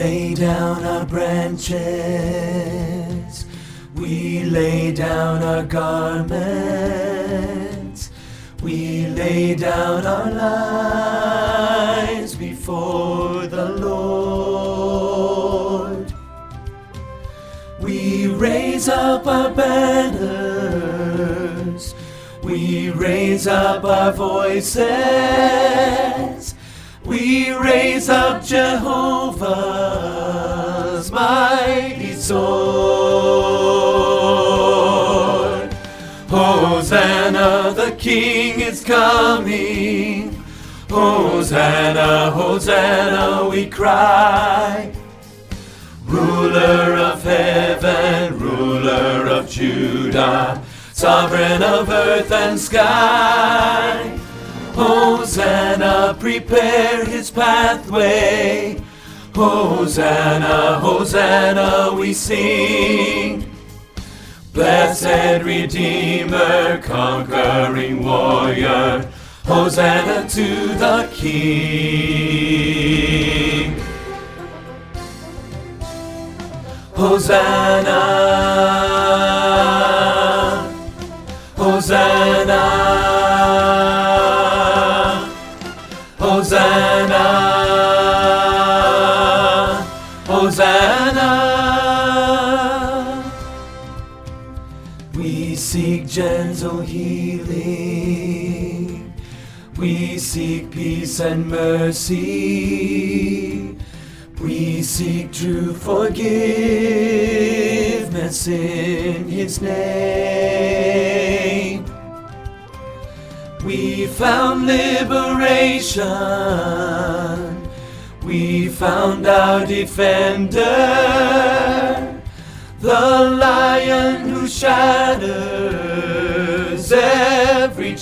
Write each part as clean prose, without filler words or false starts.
lay down our branches, we lay down our garments, we lay down our lives before the Lord. We raise up our banners, we raise up our voices, we raise up Jehovah's mighty sword. Hosanna, the King is coming. Hosanna, Hosanna, we cry. Ruler of heaven, ruler of Judah, sovereign of earth and sky. Hosanna, prepare his pathway. Hosanna, Hosanna, we sing. Blessed Redeemer, conquering warrior, Hosanna to the King. Hosanna, Hosanna, Hosanna, Hosanna. We seek gentle healing, we seek peace and mercy, we seek true forgiveness in his name. We found liberation, we found our defender, the Lion who shatters every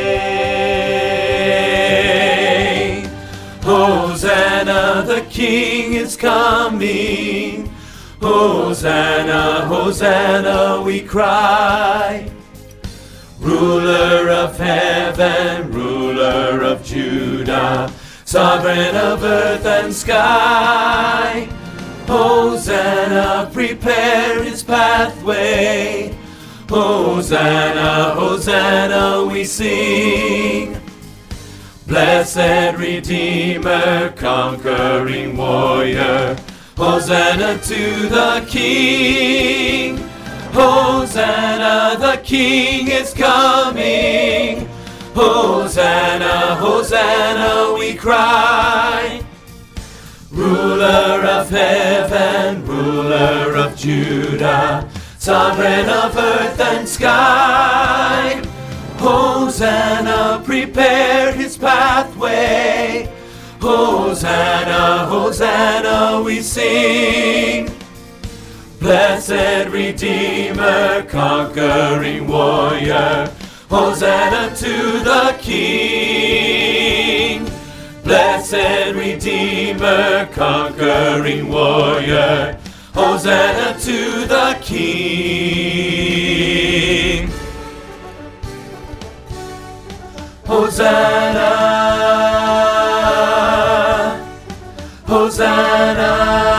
chain. Hosanna, the King is coming. Hosanna, Hosanna, we cry. Ruler of heaven, ruler of Judah, sovereign of earth and sky. Hosanna, prepare his pathway. Hosanna, Hosanna, we sing. Blessed Redeemer, conquering warrior, Hosanna to the King. Hosanna, the King is coming. Hosanna, Hosanna, we cry. Ruler of heaven, ruler of Judah, sovereign of earth and sky. Hosanna, prepare his pathway. Hosanna, Hosanna, we sing. Blessed Redeemer, conquering warrior, Hosanna to the King. Blessed Redeemer, conquering warrior, Hosanna to the King. Hosanna, Hosanna,